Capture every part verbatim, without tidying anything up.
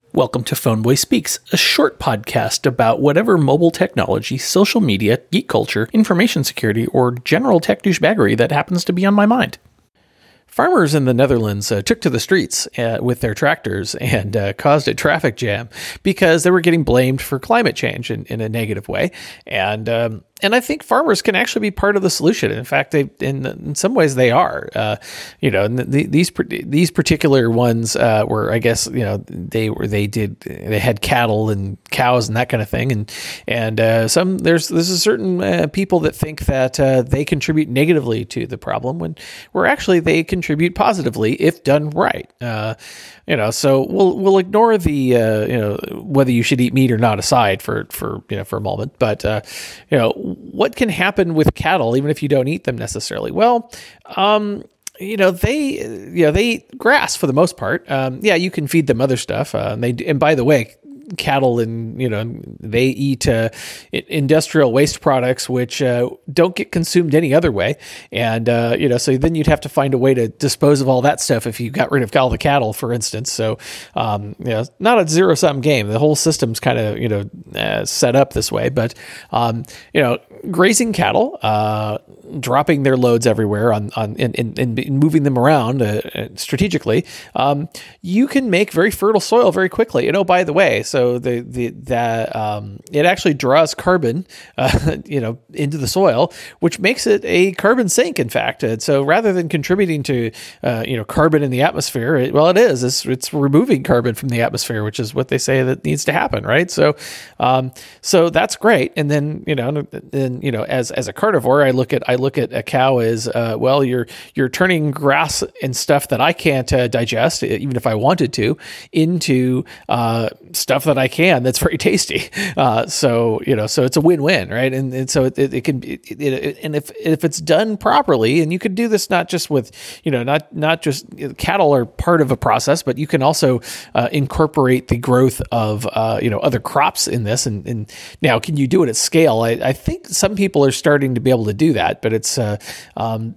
Welcome to Phoneboy Speaks, a short podcast about whatever mobile technology, social media, geek culture, information security, or general tech douchebaggery that happens to be on my mind. Farmers in the Netherlands uh, took to the streets uh, with their tractors and uh, caused a traffic jam because they were getting blamed for climate change in, in a negative way. And um, and I think farmers can actually be part of the solution. In fact, they in in some ways they are. Uh, you know, the, these these particular ones uh, were, I guess, you know, they were they did they had cattle and cows and that kind of thing. And and uh, some there's there's a certain uh, people that think that uh, they contribute negatively to the problem when where actually they contribute positively if done right. Uh, you know, so we'll we'll ignore the uh, you know whether you should eat meat or not aside for for you know for a moment. But uh, you know, what can happen with cattle even if you don't eat them necessarily? Well, um, you know they you know they eat grass for the most part. Um, yeah, you can feed them other stuff. Uh, and they and by the way, cattle and you know they eat uh, industrial waste products which uh, don't get consumed any other way, and uh, you know so then you'd have to find a way to dispose of all that stuff if you got rid of all the cattle, for instance. So um, you know, not a zero sum game. The whole system's kind of you know uh, set up this way, but um, you know grazing cattle, uh, dropping their loads everywhere on on and, and, and moving them around uh, strategically, um, you can make very fertile soil very quickly. And oh, by the way, so So the the that um, it actually draws carbon, uh, you know, into the soil, which makes it a carbon sink. In fact, and so rather than contributing to uh, you know carbon in the atmosphere, it, well, it is it's, it's removing carbon from the atmosphere, which is what they say that needs to happen, right? So, um, so that's great. And then you know, and you know, as as a carnivore, I look at I look at a cow as uh, well. You're you're turning grass and stuff that I can't uh, digest, even if I wanted to, into uh, stuff that I can that's very tasty. Uh, so, you know, so it's a win-win, right? And, and so it, it, it can be, it, it, and if, if it's done properly, and you could do this not just with, you know, not, not just you know, cattle are part of a process, but you can also uh, incorporate the growth of, uh, you know, other crops in this. And, and now can you do it at scale? I, I think some people are starting to be able to do that, but it's, uh, um,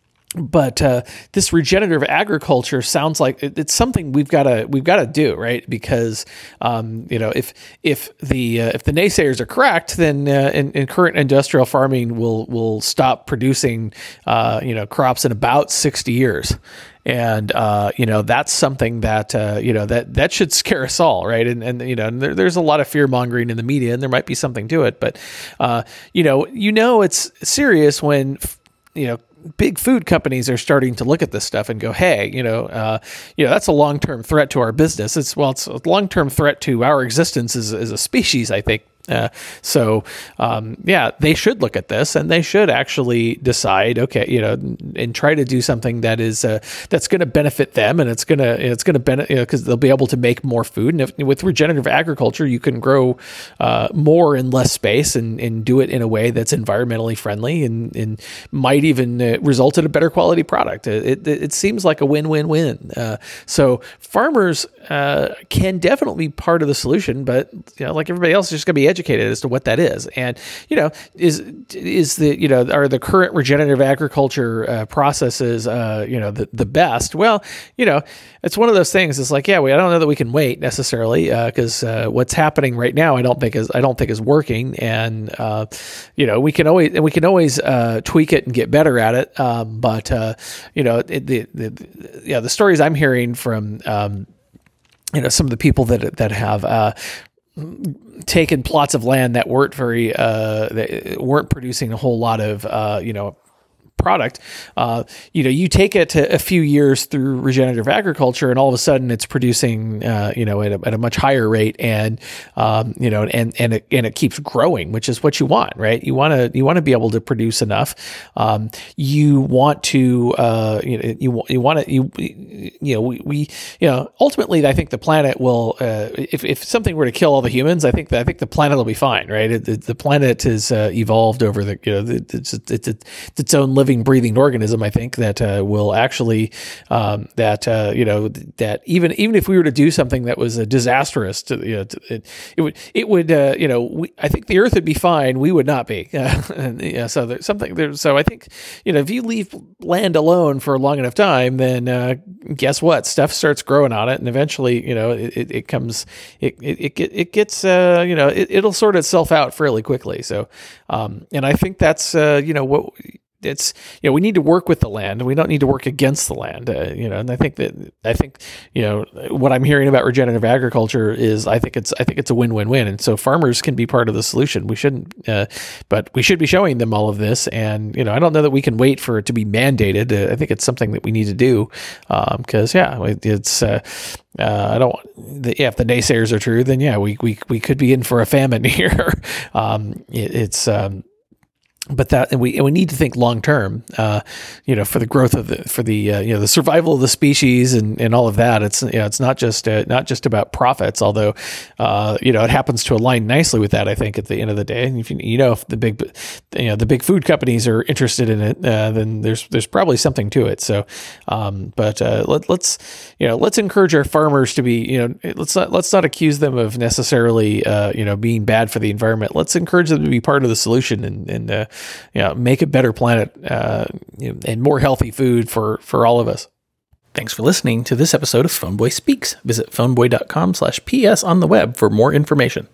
But uh, this regenerative agriculture sounds like it, it's something we've got to we've got to do, right? Because um, you know, if if the uh, if the naysayers are correct, then uh, in, in current industrial farming will will stop producing uh, you know crops in about sixty years. And, uh, you know, that's something that, uh, you know, that, that should scare us all. Right. And, and, you know, and there, there's a lot of fear mongering in the media, and there might be something to it, but, uh, you know, you know, it's serious when, you know, big food companies are starting to look at this stuff and go, hey, you know, uh, you know, that's a long-term threat to our business. It's, well, it's a long-term threat to our existence as, as a species, I think. Uh, so, um, yeah, they should look at this, and they should actually decide, okay, you know, and try to do something that is, uh, that's going to benefit them, and it's going to, it's going to benefit, you know, cause they'll be able to make more food. And if, with regenerative agriculture, you can grow, uh, more in less space and, and do it in a way that's environmentally friendly and, and might even uh, result in a better quality product. It, it, it seems like a win-win-win. Uh, so farmers, uh, can definitely be part of the solution, but, you know, like everybody else, is just going to be educated as to what that is. And, you know, is, is the, you know, are the current regenerative agriculture uh, processes, uh, you know, the, the best? Well, you know, it's one of those things. It's like, yeah, we, I don't know that we can wait necessarily because uh, uh, what's happening right now, I don't think is, I don't think is working. And, uh, you know, we can always, and we can always uh, tweak it and get better at it. Um, but, uh, you know, it, the, the, the, yeah, the stories I'm hearing from, um, you know, some of the people that, that have, uh, taken plots of land that weren't very, uh, that weren't producing a whole lot of, uh, you know, product, uh, you know, you take it to a few years through regenerative agriculture, and all of a sudden it's producing, uh, you know, at a, at a much higher rate, and um, you know, and and it, and it keeps growing, which is what you want, right? You want to you want to be able to produce enough. Um, you want to, uh, you know, you you want to you you know we, we you know ultimately I think the planet will, uh, if if something were to kill all the humans, I think that I think the planet will be fine, right? It, the, the planet has uh, evolved over the you know the, it's it's it's its own living living, breathing organism, I think, that uh, will actually, um, that, uh, you know, that even even if we were to do something that was uh, disastrous, to, you know, to, it, it would, it would uh, you know, we, I think the Earth would be fine. We would not be. Uh, and, yeah, so there's something there. So I think, you know, if you leave land alone for a long enough time, then uh, guess what? Stuff starts growing on it. And eventually, you know, it, it, it comes, it, it, it, it gets, uh, you know, it, it'll sort itself out fairly quickly. So, um, and I think that's, uh, you know, what it's, you know, we need to work with the land, and we don't need to work against the land, uh, you know, and I think that, I think, you know, what I'm hearing about regenerative agriculture is, I think it's, I think it's a win-win-win. And so farmers can be part of the solution. We shouldn't, uh, but we should be showing them all of this. And, you know, I don't know that we can wait for it to be mandated. Uh, I think it's something that we need to do. Um, cause yeah, it's, uh, Uh, I don't. The, yeah, if the naysayers are true, then yeah, we we we could be in for a famine here. um, it, it's. Um, But that, and we and we need to think long term, uh, you know, for the growth of the, for the, uh, you know, the survival of the species and, and all of that. It's, you know, it's not just uh, not just about profits, although, uh, you know, it happens to align nicely with that, I think, at the end of the day. And if you, you know, if the big, you know, the big food companies are interested in it, uh, then there's there's probably something to it. So, um, but uh, let, let's, you know, let's encourage our farmers to be, you know, let's not let's not accuse them of necessarily, uh, you know, being bad for the environment. Let's encourage them to be part of the solution and and. Uh, you know, make a better planet uh, you know, and more healthy food for, for all of us. Thanks for listening to this episode of Phoneboy Speaks. Visit phoneboy dot com slash P S on the web for more information.